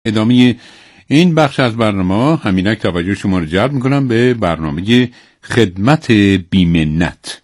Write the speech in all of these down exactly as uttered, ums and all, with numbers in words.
ادامه این بخش از برنامه همینک توجه شما رو جلب میکنم به برنامه خدمت بی‌منت.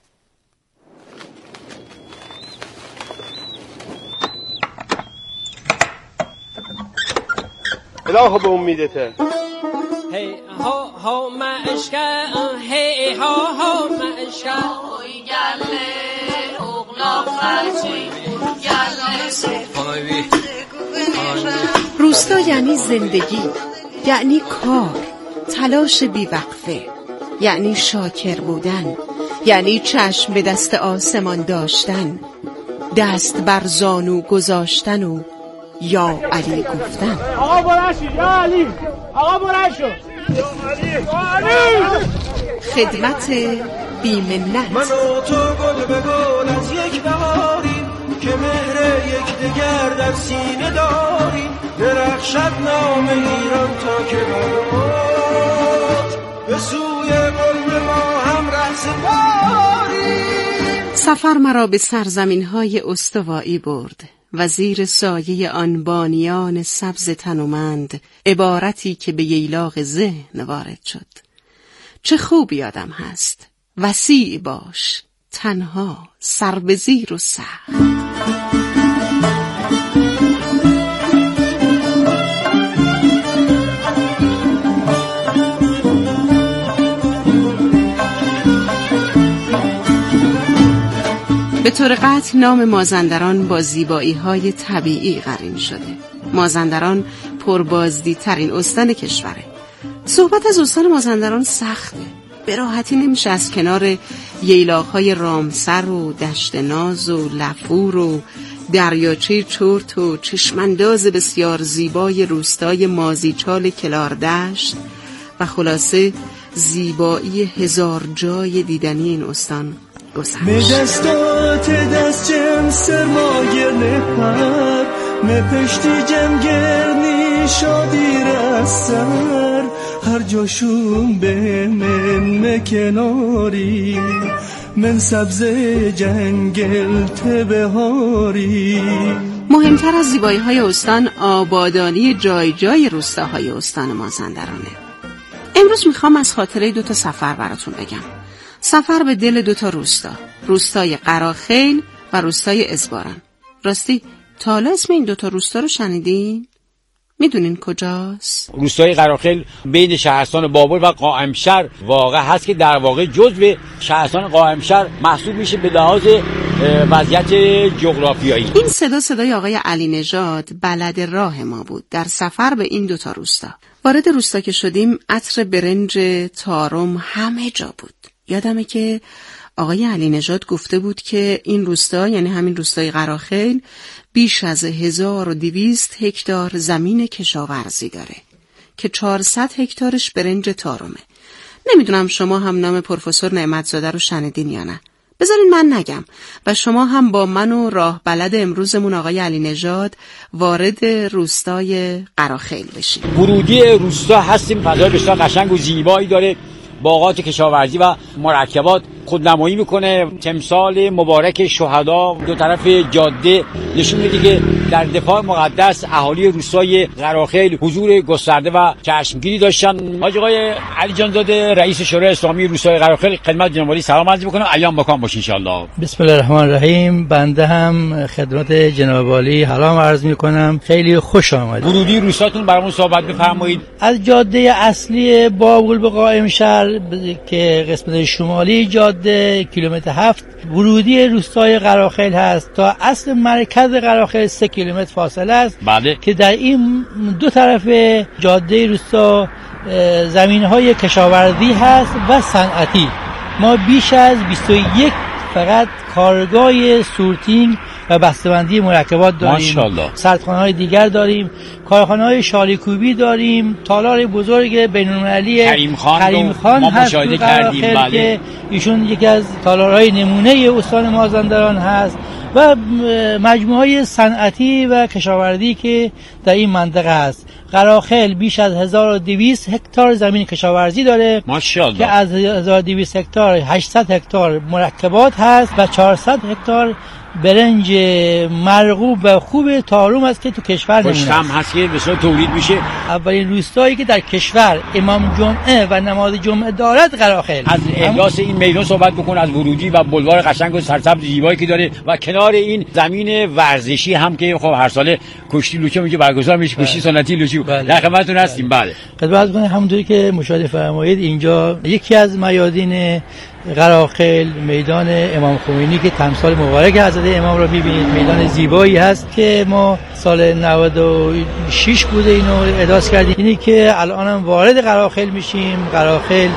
الهو به امیدته هی ها ها مشکا هی ها ها مشکا گله اغلاق فرچی گله سفایی. روستا یعنی زندگی، یعنی کار، تلاش بیوقفه، یعنی شاکر بودن، یعنی چشم به دست آسمان داشتن، دست بر زانو گذاشتن و یا علی گفتن. آقا برشو یا علی، آقا برشو یا علی، یا علی. خدمت بی‌منت. من و تو گل به گل از یک بهاری که مهر یک دگر در سینه داری، درخشد نام ایران تا که برات به سوی قلب ما هم رقص داریم. سفر مرا به سرزمین‌های استوایی برد و زیر سایه آن بانیان سبز تنومند عبارتی که به ییلاق ذهن وارد شد. چه خوب یادم هست، وسیع باش، تنها، سر به زیر و سخت. به طور قطع نام مازندران با زیبایی‌های طبیعی قرین شده. مازندران پربازدی ترین استان کشوره. صحبت از استان مازندران سخته. به راحتی نمیشه از کنار ییلاق‌های رامسر و دشت ناز و لفور و دریاچه چرت و چشمانداز بسیار زیبای روستای مازیچال کلاردشت و خلاصه زیبایی هزار جای دیدنی این استان گذشت. مدستات دست جم سرمایر نپر مپشتی جم گرنی شادی رسر هر جاشون به من مکناری من سبز جنگل تبهاری. مهمتر از زیبایی‌های استان آبادانی جای جای روستاهای استان مازندرانه. امروز میخوام از خاطره دو تا سفر براتون بگم. سفر به دل دو تا روستا، روستای قراخیل و روستای ازباران. راستی تا حالا اسم این دو تا روستا رو شنیدین؟ میدونین کجاست؟ روستای قراخیل بین شهرستان بابل و قائمشهر واقع هست که در واقع جزو شهرستان قائمشهر محسوب میشه به لحاظ وضعیت جغرافیایی. این صدا صدای آقای علی نژاد بلد راه ما بود در سفر به این دو تا روستا. وارد روستا که شدیم عطر برنج تارم همه جا بود. یادمه که آقای علی نژاد گفته بود که این روستا یعنی همین روستای قراخیل بیش از هزار و دویست هکتار زمین کشاورزی داره که چهارصد هکتارش برنج تارمه. نمیدونم شما هم نام پروفسور نعمتزاده رو شنیدین یا نه. بذارین من نگم و شما هم با من و راه بلد امروزمون آقای علی نژاد وارد روستای قراخیل بشین. ورودی روستا هستیم، فضای بسیار قشنگ و زیبایی داره، باغات کشاورزی و مرکبات خودنمایی میکنه. تمثال مبارک شهدا دو طرف جاده نشون میده که در دفاع مقدس اهالی روستای قراخیل حضور گسترده و چشمگیری داشتن. حاج آقای علی جان زاده رئیس شورای اسلامی روستای قراخیل خدمت جناب عالی سلام عرض میکنم. ایام بکام باشه ان شاء الله. بسم الله الرحمن الرحیم. بنده هم خدمت جناب عالی سلام عرض میکنم. خیلی خوش آمدید. ورودی روستاتون برامون صحبت بفرمایید. از جاده اصلی بابل به قائمشهر که قسمت شمالی جاده کیلومتر هفت ورودی روستای قراخیل هست تا اصل مرکز قراخیل سه کیلومتر فاصله است. بله. که در این دو طرف جاده روستا زمین‌های کشاورزی هست و صنعتی. ما بیش از بیست و یک فقط کارگاه سورتینگ و بسته‌بندی مرکبات داریم. ماشاءالله. سردخانه‌های دیگر داریم، کارخانه‌های شالیکوبی داریم، تالار بزرگ بین‌المللی کریم خان, کریم خان ما هست مشاهده کردیم. بله. که ایشون یکی از تالارهای نمونه استان مازندران هست و مجموعه‌های صنعتی و کشاورزی که در این منطقه هست. قراخیل بیش از هزار و دویست هکتار زمین کشاورزی داره ماشاءالله. که از هزار و دویست هکتار هشتصد هکتار مرکبات هست و چهارصد هکتار برنج مرغوب و خوب تارم است که تو کشور نمونه خوشخم هست که بسیار تولید میشه. اولین روستایی که در کشور امام جمعه و نماز جمعه دارد قراخیل. از احداث این میدان صحبت بکن، از ورودی و بلوار قشنگ و سرسبز زیبایی که داره و کنار این زمین ورزشی هم که خب هر ساله کشتی لوچه میگه برگزار میشه، کشتی سنتی لوچه. در خدمتتون هستیم. بله خدمت کنم. همونطوری که مشاهده فرمایید اینجا یکی از میادین قراخیل میدان امام خمینی که تمثال مبارک حضرت امام را می‌بینید، میدان زیبایی هست که ما سال نود و شش بوده اینو احداث کردیم. اینی که الان هم وارد قراخیل میشیم. قراخیل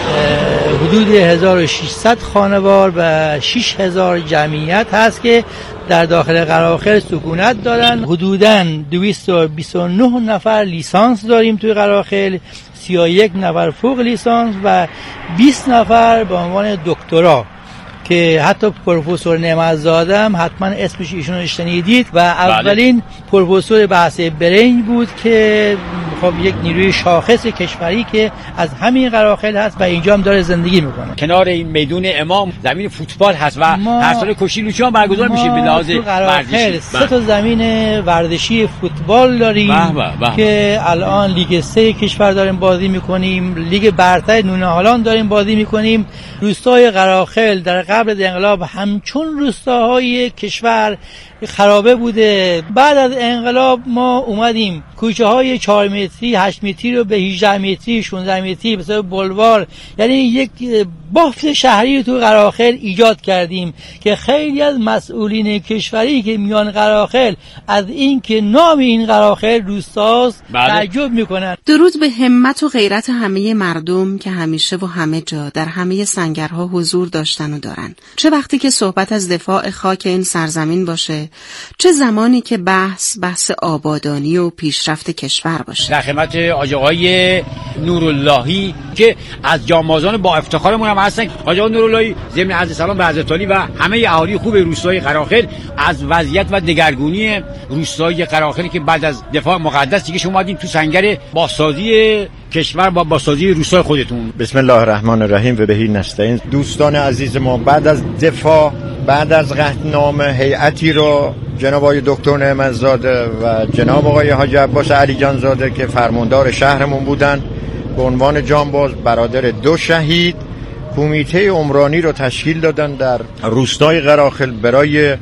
حدود هزار و ششصد خانوار و شش هزار جمعیت هست که در داخل قراخیل سکونت دارن. حدوداً دویست و بیست و نه نفر لیسانس داریم توی قراخیل، سی و یک نفر فوق لیسانس و بیست نفر به عنوان دکترا که حتی پروفسور نعمت‌زاده هم حتما اسمش ایشون رو شنیدید و اولین پروفسور بحث برنج بود که خب یک نیروی شاخص کشوری که از همین قراخیل هست و اینجا هم داره زندگی میکنه. کنار این میدون امام زمین فوتبال هست و هر سال کشتی لوچه هم برگزار میشه به لحاظ ورزشی. سه تا زمین ورزشی فوتبال داریم بح بح بح. که الان لیگ سه کشور داریم بازی میکنیم، لیگ برتر نونهالان داریم بازی میکنیم. روستای قراخیل در قبل انقلاب همچون روستاهای کشور خرابه بوده. بعد از انقلاب ما اومدیم کوچه های چهار متری هشت متری رو به هجده متری شانزده متری مثل بلوار، یعنی یک بافت شهری تو قراخیل ایجاد کردیم که خیلی از مسئولین کشوری که میان قراخیل از این که نام این قراخیل روستاست تعجب میکنن. درود به همت و غیرت همه مردم که همیشه و همه جا در همه سنگرها حضور داشتن و دارن، چه وقتی که صحبت از دفاع خاک این سرزمین باشه، چه زمانی که بحث بحث آبادانی و پیشرفت کشور باشه. در خدمت حاج آقای نوراللهی که از جانبازان با افتخارمون هم هستن. حاج آقای نوراللهی ضمن عرض سلام به حضرت علی و همه اهالی خوب روستای قراخیل از وضعیت و دگرگونی روستای قراخیل که بعد از دفاع مقدس دیگه شما اومدین تو سنگر بازسازی کشور با بازسازی روستای خودتون. بسم الله الرحمن الرحیم و بهی نستعین. دوستان عزیز ما، بعد از دفاع بعد از قطعنامه هیئتی رو جناب آقای دکتر نعمت‌زاده و جناب آقای حاج عباس علی جان زاده که فرماندار شهرمون بودن به عنوان جانباز برادر دو شهید کمیته عمرانی رو تشکیل دادن در روستای قراخیل برای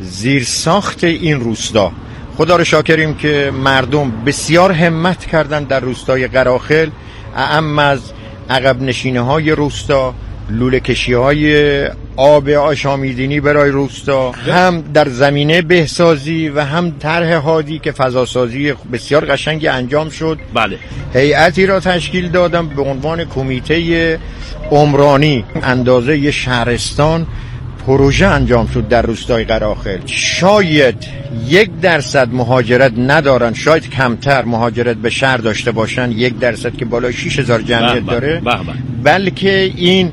زیرساخت این روستا. خدا رو شاکریم که مردم بسیار همت کردن در روستای قراخیل، اعم از عقب نشینی‌های روستا، لوله کشی‌های آب آشامیدنی برای روستا، هم در زمینه بهسازی و هم طرح هادی که فضاسازی بسیار قشنگی انجام شد. بله. هیئتی را تشکیل دادم به عنوان کمیته عمرانی. اندازه یه شهرستان پروژه انجام شد در روستای قراخیل. شاید یک درصد مهاجرت ندارن، شاید کمتر مهاجرت به شهر داشته باشن، یک درصد که بالای شش هزار جمعیت داره، بلکه این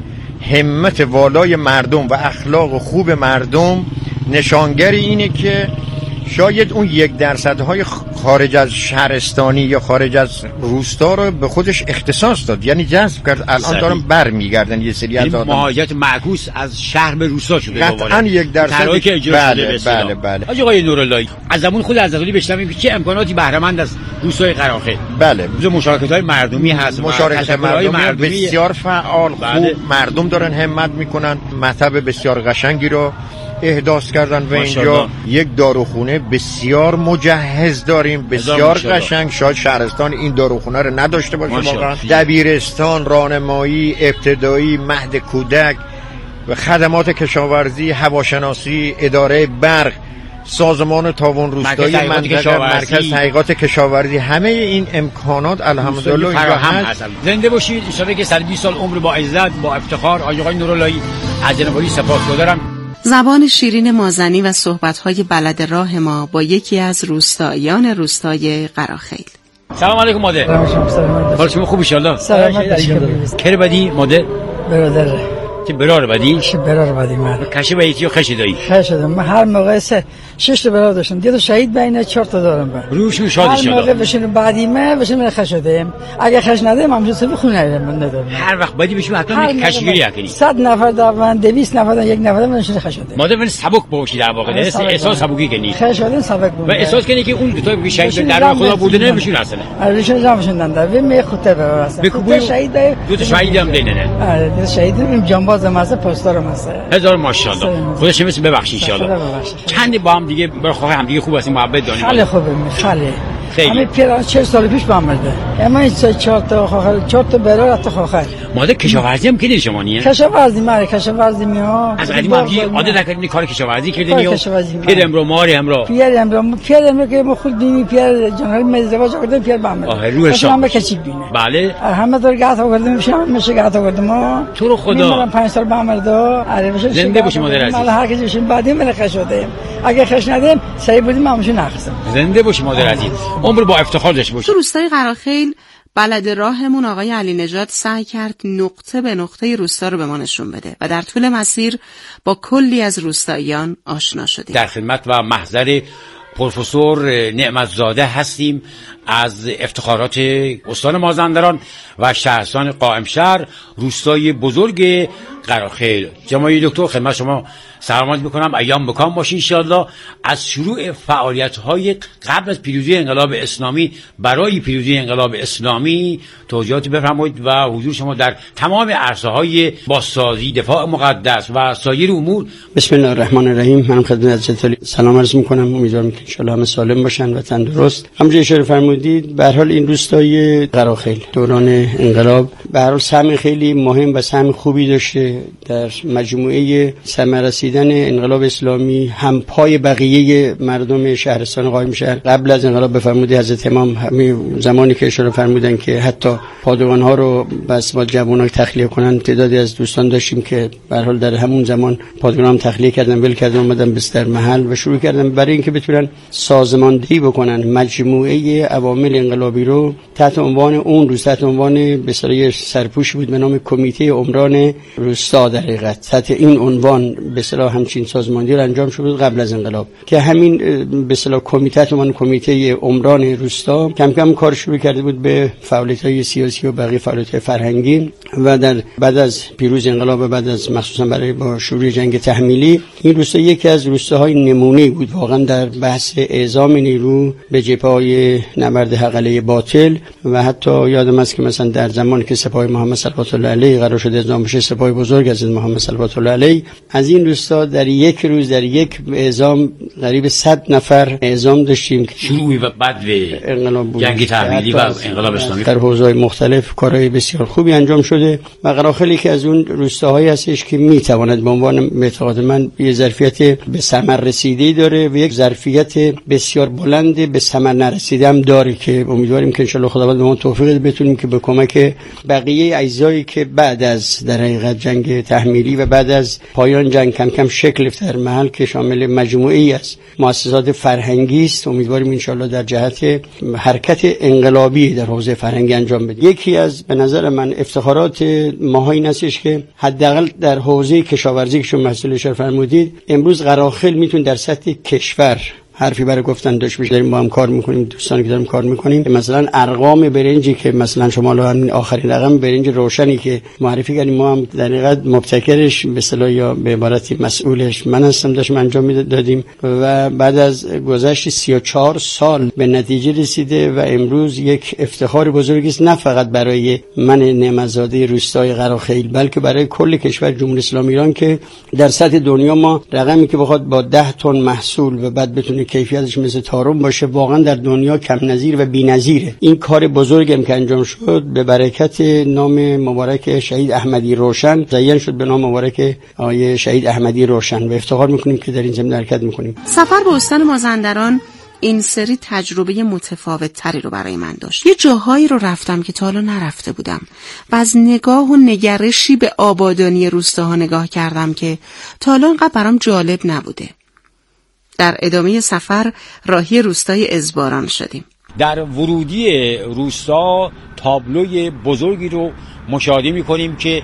همت والای مردم و اخلاق خوب مردم نشانگر اینه که شاید اون یک درصد های خارج از شهرستانی یا خارج از روستا رو به خودش اختصاص داد، یعنی جذب کرد. الان دارن بر میگردن یه سری از آدم. مهاجرت معکوس از شهر به روستا شده قطعا یک درصد. بله بله بله. حاج آقای نوراللهی از زمان خود حضرت علی بشنویم که چه امکاناتی بهره مند از روستای قراخیل. بله. مشارکت‌های مردمی هست. مشارکت مردمی, مردمی بسیار فعال. خوب مردم دارن همت میکنن. مطب بسیار قشنگی رو احداث کردن و اینجا یک داروخونه بسیار مجهز داریم، بسیار قشنگ. شاید شهرستان این داروخونه رو نداشته باشه واقعا. دبیرستان، راهنمایی ابتدایی، مهد کودک و خدمات کشاورزی، هواشناسی، اداره برق، سازمان تعاون روستایی منطقه، مرکز تحقیقات کشاورزی، همه این امکانات الحمدلله اینجا هست. زنده باشید. ان شاءالله که صد و بیست سال عمر با عزت با افتخار. آقای نوراللهی از جناب علی سپاسگزارم. زبان شیرین مازنی و صحبت‌های بلد راه ما با یکی از روستاییان روستای قراخیل. سلام علیکم مادر. سلام. حال شما خوب ان شاء الله؟ سلامت. کی بدی مادر؟ برادر. چه برار بدی؟ چه برار بدی من. کشه بیتی و خشی دایی. خشه دم هر موقع سه شش تا برادر داشتن، دو تا شهید بین چهار تا دارم با روشون شاد ان شاء الله. هر موقع بشین بعدیمه بشین خش شدیم، اگه خش ندیم همش تو خونه نمیرم ندارم. هر وقت بعدی بشیم حتما کشگیری کنی. صد نفر دارن، دویست نفر یک نفر بشین خش شدیم. ماده ولی سبک باشی در واقع، احساس سبکی کنی. خش شدیم سبک بود. و احساس کنی که اون دو تا شهید در خدا بوده نمیشون اصلا. آرشون جامشون داد. و می خطه براسه. خطه شهید دو تا شهید هم دیدن. آره دو تا شهید این جنباز ماسه پستار ماسه. هزار ماشاءالله. خودش مثل ببخشید ان شاء الله. چند با هم دیگه برای هم دیگه خوب هستیم، محبت داریم. خیلی خوبه، خیلی. همین پیران چهل سال پیش با هم مرده. اما این چهار تا خواهر، چهار تا برادر تا خواهر. ماده کشاورزی هم کردین شما نیه؟ کشاورزی ماره، کشاورزی می‌ها. از قدیم هم دیگه عادت کردین کار کشاورزی کردین یا پیر امرو ماری امرو؟ پیر امرو، پیر امرو که ما خود بینی پیر جنرال مزدواج کردیم پیر با هم. آه روح شما. همه کسی بینه. بله. همه دور گات کردیم میشم میشه گات کردیم ما. تو رو خدا. من پنج سال با هم مرده. آره بشه. زنده باشیم مادر عزیز. مال هر کسی بشیم بعدی من خش شدیم. اگه خش ندیم سعی بودیم همشون نخسم. زنده باشیم مادر عزیز. عمر با افتخار داشته باشید. تو روستای قراخیل بلد راهمون آقای علی نژاد سعی کرد نقطه به نقطه روستا رو به ما نشون بده و در طول مسیر با کلی از روستاییان آشنا شدیم. در خدمت و محضر پروفسور نعمتزاده هستیم از افتخارات استان مازندران و شهرستان قائمشهر، روستای بزرگ قراخیل. جناب دکتر خدمت شما سلامت میکنم، ایام بکام باشین ان شاء الله. از شروع فعالیت‌های قبل از پیروزی انقلاب اسلامی برای پیروزی انقلاب اسلامی توضیحاتی بفرمایید و حضور شما در تمام عرصه‌های بازسازی، دفاع مقدس و سایر امور. بسم الله الرحمن الرحیم. من خدمت حضرت سلام عرض میکنم، امیدوارم که ان شاء الله همه سالم باشن و تندرست. همونجوری اشاره فرمودید به هر حال این روستای قراخیل دوران انقلاب به هر حال سهم خیلی مهم و سهم خوبی داشته در مجموعه ثمر رسیدن انقلاب اسلامی، هم پای بقیه مردم شهرستان قائمشهر. قبل از انقلاب بفرمودید حضرت امام همین زمانی که اشاره فرمودن که حتی پادگان ها رو بس با جوانای تخلیه کنن، تعدادی از دوستان داشتیم که به هر حال در همون زمان پادگان هم تخلیه کردن، ول کردن، اومدن بستر محل و شروع کردن برای اینکه بتونن سازماندهی بکنن مجموعه عوامل انقلابی رو تحت عنوان اون روز، تحت عنوان به اصطلاح سرپوش بود به نام کمیته عمران روستا. در حقیقت تحت این عنوان به اصطلاح همچین سازماندهی رو انجام شد قبل از انقلاب که همین به اصطلاح کمیته عنوان کمیته عمران روستا کم کم کار شروع کرده بود به فعالیت‌های سیاسی و بقیه فعالیت‌های فرهنگی و در بعد از پیروز انقلاب و بعد از مخصوصا برای با شروع جنگ تحمیلی این روستا یکی از روستاهای نمونه‌ای بود واقعا در بحث اعزام نیرو به جبهه‌های نبرد حق علیه باطل. و حتی یادم است که مثلا در زمانی که سپاه محمد صلوات الله علیه قرار شد اعزام بشه، سپاه بزرگ از محمد صلوات الله علیه، از این روستا در یک روز در یک اعزام قریب صد نفر اعزام داشتیم. شروعی و بعد و جنگ تحمیلی و انقلاب اسلامی در حوزه‌های مختلف کارهای بسیار خوبی انجام شده و قراخیل که از اون روستاهایی هستش که میتواند به عنوان به اعتقاد من یه ظرفیت به ثمر رسیده‌ای داره و یک ظرفیت بسیار بلند به ثمر نرسیده هم داره که امیدواریم که ان شاء الله خداوند به ما توفیق بده بتونیم که به کمک بقیه اجزایی که بعد از در حقیقت جنگ تحمیلی و بعد از پایان جنگ کم کم شکل گرفت در محل که شامل مجموعه‌ای از مؤسسات فرهنگی است، امیدواریم ان شاء الله در جهت حرکت انقلابی در حوزه فرهنگی انجام بده. یکی از به نظر من افتخارات ما این هستش که حداقل در حوزه کشاورزی که شما مسئله اشاره فرمودید، امروز قراخیل میتونه در سطح کشور حرفی برای گفتن داشت باشه. داریم با هم کار میکنیم، دوستانی که داریم کار میکنیم، مثلا ارقام برنجی که مثلا شما الان آخرین رقم برنج روشنی که معرفی کردیم ما هم در حقیقت مبتکرش به اصطلاح یا به عبارتی مسئولش من هستم داشتم انجام میدادیم و بعد از گذشت سی و چهار سال به نتیجه رسیده و امروز یک افتخار بزرگی است، نه فقط برای من نعمتزاده روستای قراخیل بلکه برای کل کشور جمهوری اسلامی ایران که در سطح دنیا ما رقمی که بخواد با ده تن محصول و بعد بتونه کیفیتش مثل تارم باشه واقعا در دنیا کم نظیر و بی‌نظیره. این کار بزرگم که انجام شد به برکت نام مبارک شهید احمدی روشن زیان شد به نام مبارک آقای شهید احمدی روشن و افتخار میکنیم که در این زمینه حرکت میکنیم. سفر به استان مازندران این سری تجربه متفاوت تری رو برای من داشت. یه جاهایی رو رفتم که تا حالا نرفته بودم و از نگاه و نگرشی به آبادانی روستاها نگاه کردم که تا حالا انقدر برام جالب نبوده. در ادامه سفر راهی روستای ازباران شدیم. در ورودی روستا تابلوی بزرگی رو مشاهده می‌کنیم که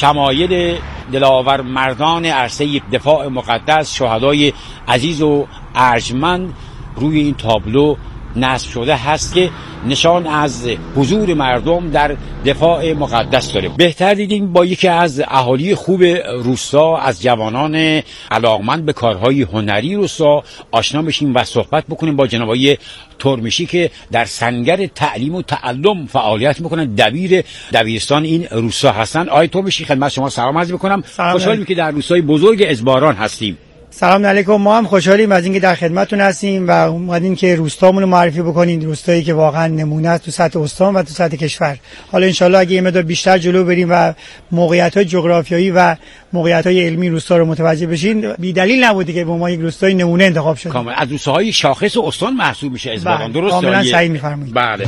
شمایل دلاور مردان عرصه دفاع مقدس، شهدای عزیز و ارجمند روی این تابلو نصب شده هست که نشان از حضور مردم در دفاع مقدس داره. بهتر دیدیم با یکی از اهالی خوب روستا، از جوانان علاقمند به کارهای هنری روستا آشنا بشیم و صحبت بکنیم با جناب آقای ترمشی که در سنگر تعلیم و تعلم فعالیت میکنن، دبیر دبیرستان این روستا هستن. آقای ترمشی خدمت شما سلام عرض میکنم. خوشحالیم که در روستای بزرگ ازباران هستیم. سلام علیکم. ما هم خوشحالیم از اینکه در خدمتتون هستیم و اومدیم که روستامون رو معرفی بکنیم، روستایی که واقعا نمونه است تو سطح استان و تو سطح کشور. حالا انشالله اگه یه مقدار بیشتر جلو بریم و موقعیت‌های جغرافیایی و موقعیت‌های علمی روستا رو متوجه بشین، بی دلیل نبوده که به ما یک روستای نمونه انتخاب شده. کاملا از روستاهای شاخص استان محسوب میشه ازباران. درسته؟ کاملا صحیح می‌فرمایید. بله.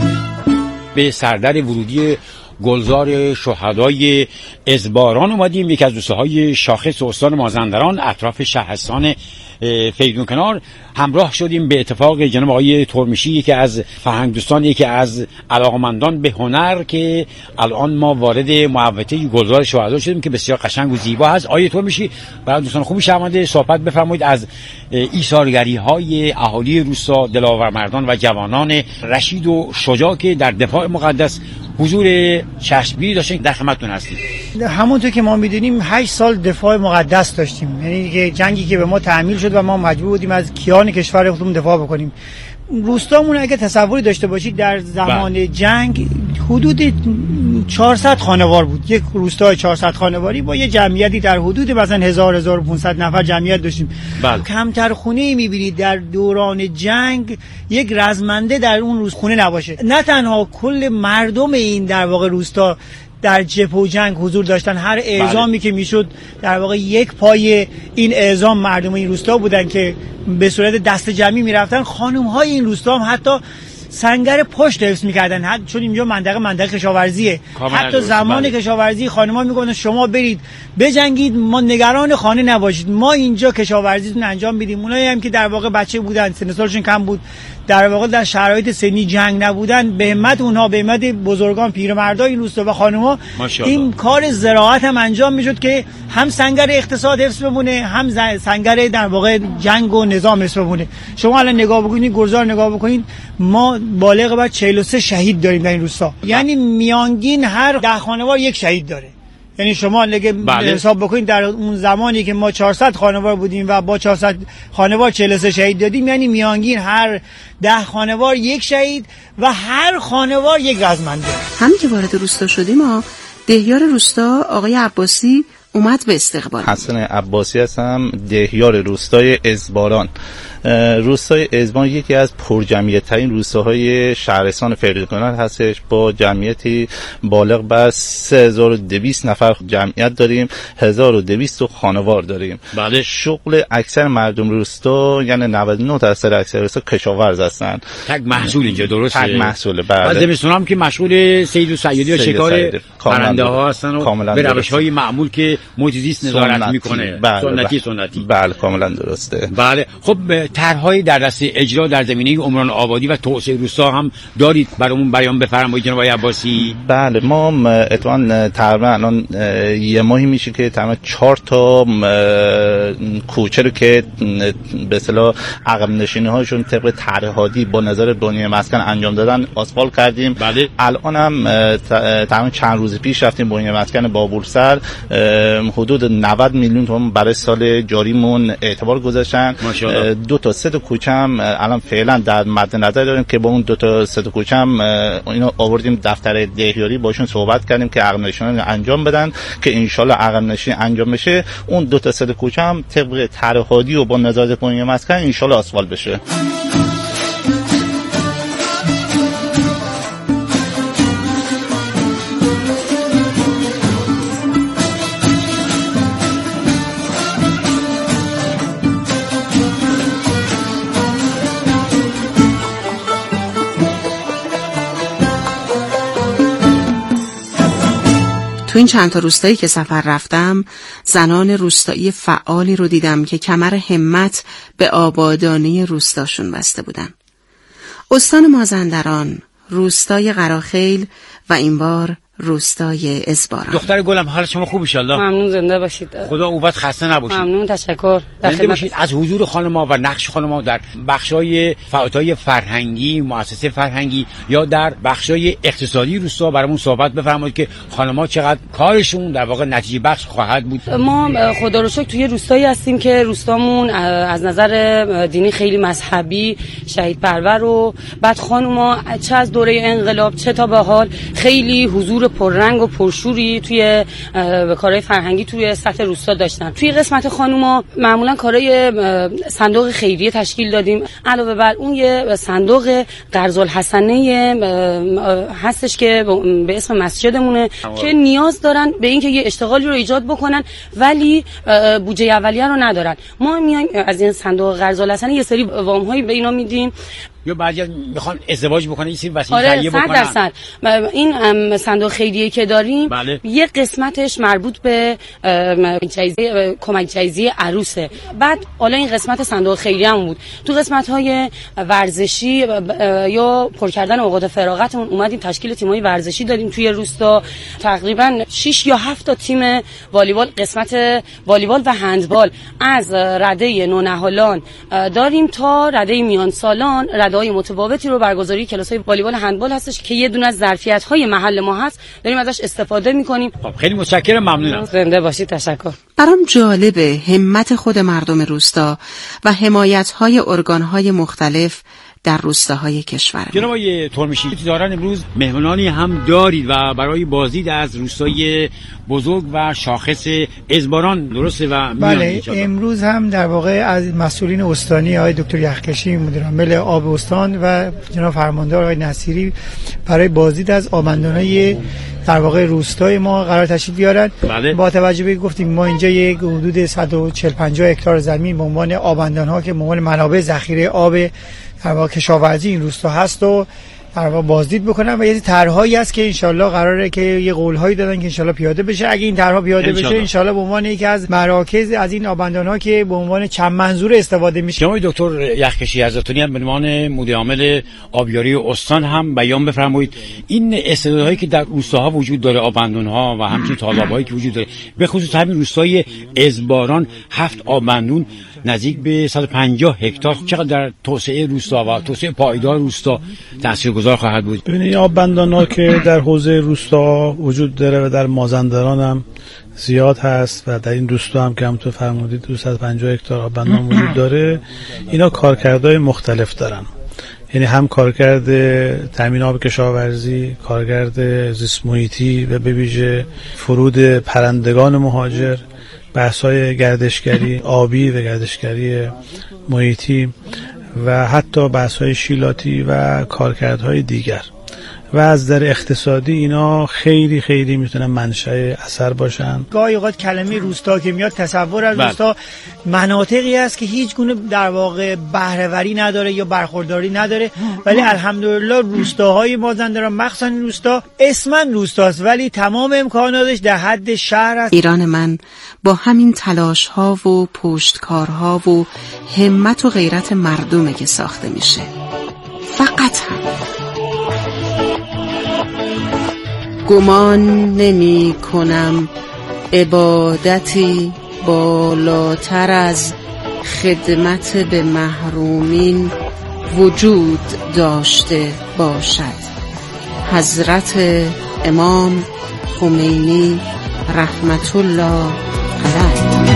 به سردر ورودی گلزار شهدای ازباران اومدیم، یکی از روستاهای شاخص استان مازندران اطراف شهرستان فریدون کنار. همراه شدیم به اتفاق جناب آقای ترمشی، یکی از فرهنگ دوستان، یکی از علاقمندان به هنر که الان ما وارد محوطه گلزار شهدا شدیم که بسیار قشنگ و زیبا هست. آقای ترمشی برای دوستان خوبی شرمنده صحبت بفرمایید از ایثارگری های اهالی روستا، دلاورمردان و جوانان رشید و شجاع که در دفاع مقدس حضور چشمگیری داشتن. در خدمتتون هستیم. همونطور که ما میدونیم هشت سال دفاع مقدس داشتیم، یعنی که جنگی که به ما تحمیل شد و ما مجبور بودیم از کیان کشور خودمون دفاع بکنیم. روستامون اگه تصوری داشته باشید در زمان با. جنگ حدود چهارصد خانوار بود، یک روستای چهارصد خانواری با یه جمعیتی در حدود مثلا هزار هزار و پانصد نفر جمعیت داشتیم. با. کمتر خونه میبینید در دوران جنگ یک رزمنده در اون روز خونه نباشه. نه تنها کل مردم این در واقع روستا در جبهه و جنگ حضور داشتن، هر اعزامی که میشد در واقع یک پای این اعزام مردم این روستا بودن که به صورت دست جمعی میرفتن. خانم های این روستا هم حتی سنگر پشت حفظ میکردن، حتی چون اینجا منطقه منطقه کشاورزیه، حتی زمان بله. کشاورزی خانم‌ها میگفتن شما برید بجنگید، ما نگران خانه نباشید، ما اینجا کشاورزیتون انجام میدیم. اونایی هم که در واقع بچه بودن، سن سالشون کم بود، در واقع در شرایط سنی جنگ نبودن، به همت اونها، به همت بزرگان پیرمردای این روستا و خانم‌ها این کار زراعت هم انجام میشد که هم سنگر اقتصاد حفظ بمونه، هم سنگر در واقع جنگ و نظام حفظ بمونه. شما الان نگاه بکنید گلزار نگاه بکنید، ما بالغ بر چهل و سه شهید داریم در این روستا، یعنی میانگین هر ده خانوار یک شهید داره. یعنی شما اگه بله. حساب بکنید در اون زمانی که ما چهارصد خانوار بودیم و با چهارصد خانوار چهل و سه شهید دادیم، یعنی میانگین هر ده خانوار یک شهید و هر خانوار یک رزمنده. همین که وارد روستا شدیم ها، دهیار روستا آقای عباسی اومد به استقبال. حسن عباسی هستم، دهیار روستای ازباران. روستای ازباران یکی از پرجمعیت‌ترین روستاهای شهرستان فریدون کنار هستش، با جمعیتی بالغ بر سه هزار و دویست نفر جمعیت داریم، هزار و دویست خانوار داریم. بله. شغل اکثر مردم روستا یعنی نود و نه درصد اکثر روستا کشاورز هستن. تک محصول اینجا درسته؟ تک محصول. بله. بعد می‌سونم که مشغول صید و صیادی و شکار پرنده ها هستن و به روش‌های معمول که محیط زیست نظارت میکنه. بله. سنتی سنتی. بله کاملا درسته. بله. خب طرح‌های در دست اجرا در زمینه عمران آبادی و توسعه روستا هم دارید، برامون بیان بفرمایید جناب آقای عباسی. بله ما اتفاقاً تقریبا الان یه ماهی میشه که تقریبا چهار تا کوچه رو که به اصطلاح عقب نشینی هاشون طبق طرح هادی با نظر بنیه مسکن انجام دادن آسفالت کردیم. بله. الان هم تقریبا چند روز پیش رفتیم بنیه مسکن بابولسر، حدود نود میلیون تومان برای سال جاریمون اعتبار گذاشتن. دو تا سه تا کوچه هم الان فعلا در مد نظر داریم که با اون دو تا سه تا کوچه هم اینو آوردیم دفتر دهیاری، باشون صحبت کردیم که عقب نشینی انجام بدن که ان شاء الله عقب نشینی انجام بشه. اون دو تا سه تا کوچه هم طبق طرح هادی و با نظارت بنیه مسکن ان شاء الله آسفالت بشه. تو این چند تا روستایی که سفر رفتم، زنان روستایی فعالی رو دیدم که کمر همت به آبادانه روستاشون بسته بودن. استان مازندران، روستای قراخیل و این بار روستای اسباران. دختر گلم حال شما خوب ان شاء الله؟ ممنون، زنده باشید. خدا قوت، خسته نباشید. ممنون، تشکر. زنده باشید. از حضور خانم‌ها و نقش خانم‌ها در بخش‌های فعالیت‌های فرهنگی، مؤسسه فرهنگی یا در بخش‌های اقتصادی روستا برامون صحبت بفرمایید که خانم‌ها چقدر کارشون در واقع نتیجه بخش خواهد بود. ما خدا رو شکر توی روستایی هستیم که روستامون از نظر دینی خیلی مذهبی، شهید پرور و بعد خانم‌ها چه از دوره انقلاب چه تا به حال خیلی حضور پررنگ و پرشوری توی کارهای فرهنگی توی سطح روستا داشتن. توی قسمت خانوما معمولا کارهای صندوق خیریه تشکیل دادیم. علاوه بر اون یه صندوق قرض الحسنه هستش که به اسم مسجدمونه که نیاز دارن به اینکه یه اشتغالی رو ایجاد بکنن ولی بودجه اولیه رو ندارن. ما میایم از این صندوق قرض الحسنه یه سری وام‌هایی به اینا میدیم. یا بعضی میخوان ازدواج بکنن، این سری وسیله آره تهیه بکنن. درصد. این صندوق خیریه که داریم بله. یه قسمتش مربوط به جایزه کمک جایزه عروسه. بعد حالا این قسمت صندوق خیریه هم بود. تو قسمت‌های ورزشی یا پر کردن اوقات فراغتمون اومدیم تشکیل تیم‌های ورزشی دادیم توی روستا. تقریبا شش یا هفت تا تیم والیبال، قسمت والیبال و هندبال از رده نونهالان داریم تا رده میان سالان. های متفاوتی رو برگزاری کلاس‌های والیبال هندبال هستش که یه دونه از ظرفیت‌های محل ما هست، داریم ازش استفاده می‌کنیم. خیلی متشکرم، ممنونم. زنده باشید، تشکر. برام جالبه همت خود مردم روستا و حمایت‌های ارگان‌های مختلف در روستاهای کشور. جناب آقای ترمشی دارن امروز مهمانانی هم دارید و برای بازدید از روستای بزرگ و شاخص اسباران، درسته؟ و بله، امروز هم در واقع از مسئولین استانی آقای دکتر یخکشی مدیر عامل آب استان و جناب فرماندار آقای نصیری برای بازدید از آبندانای در واقع روستای ما قرار تشریف بیارن. بله. با توجه به گفتیم ما اینجا یک حدود صد و چهل پنجاه هکتار زمین به عنوان آبندان‌ها که به عنوان منابع ذخیره آب در واقع کشاورزی این روستا هست و در واقع بازدید بکنن و یه طرحهایی هست که انشالله قراره که یه قولهایی دادن که انشالله پیاده بشه. اگه این طرحها پیاده بشه انشالله به عنوان یکی از مراکز از این آبندان‌ها که به عنوان چند منظور استفاده میشه. جناب دکتر یخکشی حضرتونی هم به عنوان مدیر عامل آبیاری استان هم بیان بفرمایید این استعدادهایی که در روستاها وجود داره، آبندون‌ها و همچنین تالاب‌هایی که وجود داره، به خصوص همین روستای اسباران هفت آبندون نزدیک به صد و پنجاه هکتار، چقدر در توسعه روستا و توسعه پایدار روستا تاثیرگذار خواهد بود؟ ببینید این آبندان‌ها که در حوزه روستا وجود داره و در مازندران هم زیاد هست و در این روستا هم که همونطور فرمودید دویست و پنجاه هکتار آبندان وجود داره. اینا کارکردهای مختلف دارن، یعنی هم کارکرد تامین آب کشاورزی، کارکرد زیست محیطی و به ویژه فرود پرندگان مهاجر، بحث‌های گردشگری آبی و گردشگری محیطی و حتی بحث‌های شیلاتی و کارکردهای دیگر. و از در اقتصادی اینا خیلی خیلی میتونن منشأ اثر باشن. گاهی اوقات کلمه روستا که میاد تصور از بله. روستا مناطقی است که هیچ گونه در واقع بهره‌وری نداره یا برخورداری نداره، ولی الحمدلله روستاهای مازندران مخصوصا روستا اسماً روستاست ولی تمام امکاناتش در حد شهر است. ایران من با همین تلاش‌ها و پشتکارها و همت و غیرت مردمه که ساخته میشه. فقط هم گمان نمی کنم عبادتی بالاتر از خدمت به محرومین وجود داشته باشد. حضرت امام خمینی رحمت الله علیه.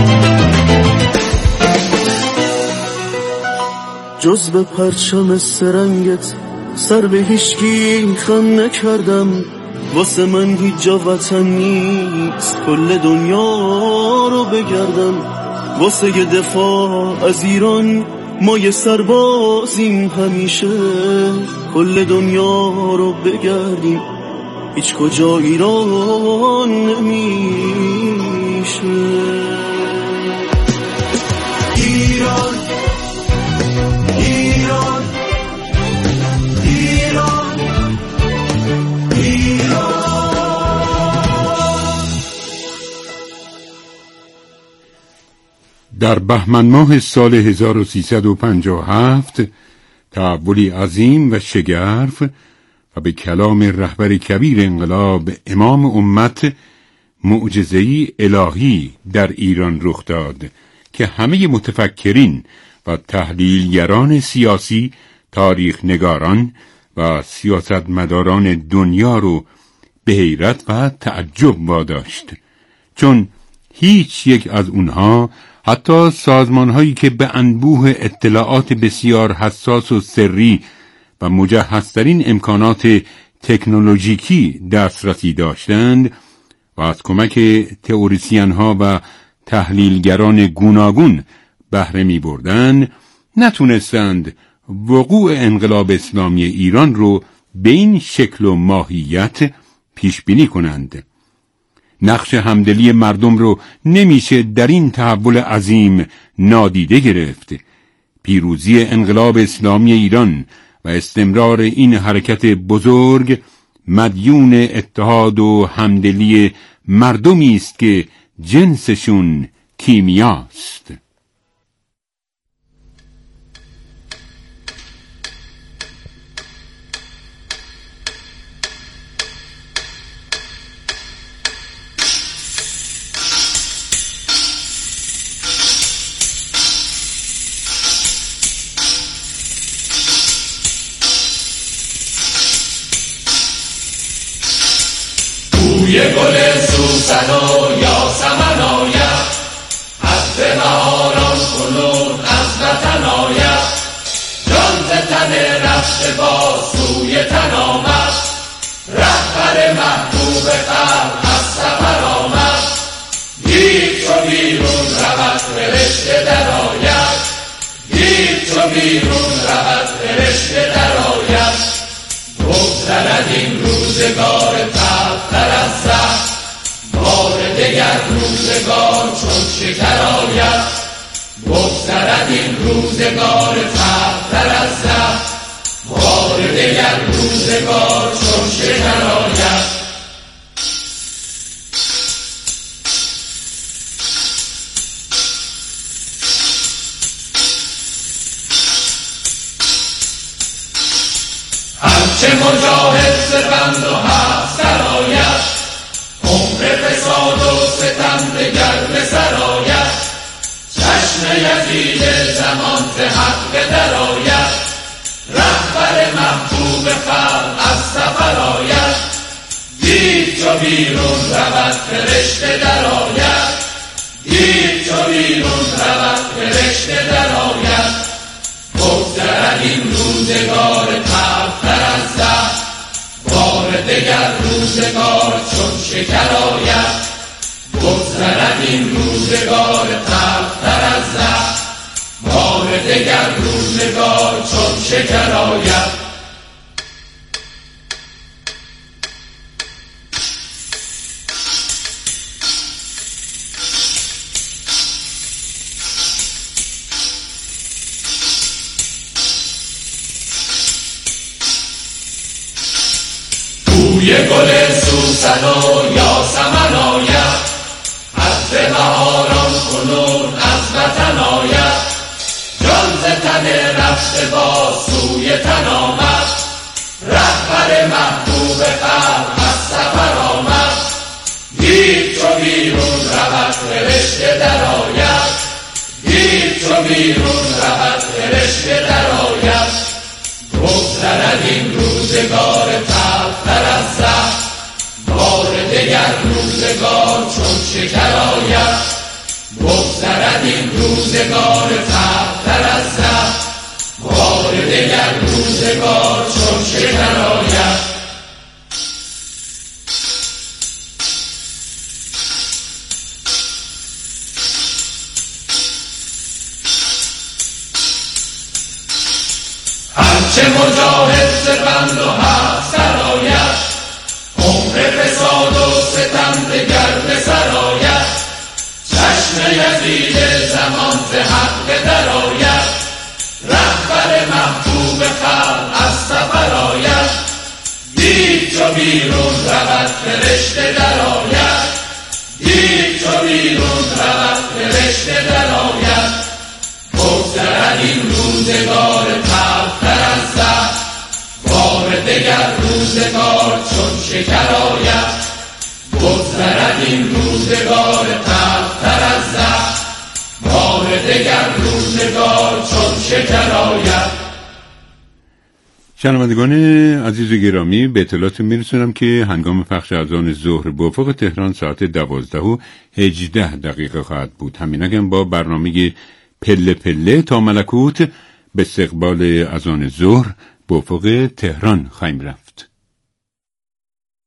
جز به پرچم سرنگت سر به هیچکی خم نکردم، واسه من هیچ جا وطن نیست کل دنیا رو بگردم، واسه یه دفاع از ایران ما یه سربازیم همیشه، کل دنیا رو بگردیم هیچ کجا ایران نمیشه. ایران ایران ایران ایران. در بهمن ماه سال هزار و سیصد و پنجاه و هفت تحولی عظیم و شگرف و به کلام رهبر کبیر انقلاب امام امت معجزه‌ای الهی در ایران رخ داد که همه متفکرین و تحلیلگران سیاسی، تاریخ نگاران و سیاستمداران دنیا رو به حیرت و تعجب واداشت، چون هیچ یک از اونها، حتی سازمان‌هایی که به انبوه اطلاعات بسیار حساس و سری و مجهزترین امکانات تکنولوژیکی دسترسی داشتند و از کمک تئوریسین‌ها و تحلیلگران گوناگون بهره می‌بردند، نتونستند وقوع انقلاب اسلامی ایران رو به این شکل و ماهیت پیش بینی کنند. نقش همدلی مردم رو نمیشه در این تحول عظیم نادیده گرفت. پیروزی انقلاب اسلامی ایران و استمرار این حرکت بزرگ مدیون اتحاد و همدلی مردمی است که جنسشون کیمیاست. بوی گل سوسن و یاسمن آید، از بهاران کنون از وطن آید، جان ز تن رفته با سوی تن آمد، رهبر محبوب خلق از سفر آمد، دید چو بیرون رود فرشته در آید، دید چو بیرون رود فرشته در آید، بگذرد این روزگار تلختر از زهر، بار دگر روزگار چون شکر آید، بگذرد این روزگار تلختر از زهر، بار دگر روزگار چون شکر آید. هرچه مجاهد سپند و هفت سر آید، عمر فساد و ستم دگر به سر آید، چشم یزید زمان ز حق در آید، رهبر محبوب خلق از سفر آید، دید چو بیرون رود فرشته در آید، دید چو بیرون رود فرشته در آید، بگذرد این روزگار تلختر از زهر، بار دگر روزگار چون شکر آید، بگذرد این روزگار تلختر از زهر، بار دگر روزگار چون شکر آید. بوی گل سوسن و یاسمن آید، از بهاران کنون از وطن آید، جان ز تن رفته با سوی تن آمد، رهبر محبوب خلق از سفر آمد، دید چو بیرون رود فرشته در آید، دید چو بیرون رود فرشته در آید، بگذرد این روزگار تلختر از زهر، بار دگر روزگار چون شکر آید، بگذرد این روزگار تلختر از زهر، بار دگر روزگار چون شکر آید. هرچه مجاهد سپند و هفت سر آید، عمر فساد و ستم دگر به سر آید، چشم یزید زمان ز حق در آید، رهبر محبوب خلق از سفر آید، دید چو بیرون رود فرشته در آید، دید چو بیرون رود فرشته در آید، بگذرد این روزگار تلختر از زهر، بار دگر روز روزگار چون شکر آید بگذرد این روزگار تلختر از زهر بار دگر روزگار چون شکر آید. شنوندگان عزیز و گرامی، به اطلاعتون میرسونم که هنگام پخش اذان ظهر به افق تهران ساعت دوازده و هجده دقیقه خواهد بود. همینکم با برنامه پله پله تا ملکوت به استقبال اذان ظهر به افق تهران خواهیم رفت.